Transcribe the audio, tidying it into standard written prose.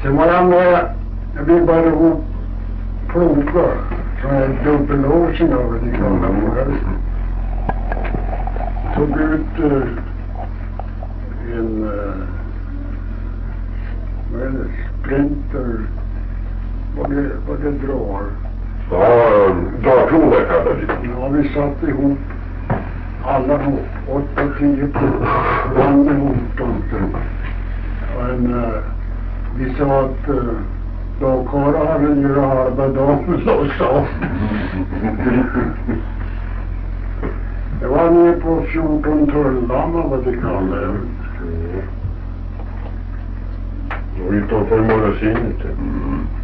Sen var jag med, vi bara ihop plogar, så här dubbellåsen över de gamla vågar. Tog ut en vad är det, sprinter, vad det drar. Ja, dartplogar kallar det. Ja, vi satt ihop alla ihop, 8-10 plogar, band ihop dem. Men vi sa att då karlar hade ju halva dagen och så. Det var nere på 14 tulldammar vad det kallade det. Och utanför magasinet.